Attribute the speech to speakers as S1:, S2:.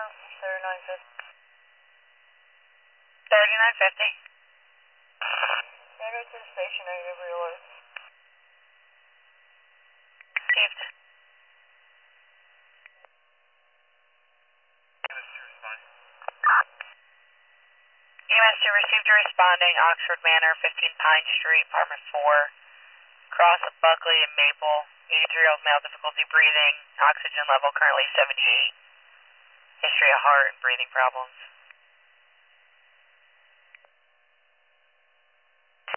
S1: 3950. 3950. Go to the station, I never realized. Received. EMS2 received a responding, Oxford Manor, 15 Pine Street, apartment 4, cross of Buckley and Maple, 83-year-old male, difficulty breathing, oxygen level currently 78. History of heart and breathing problems.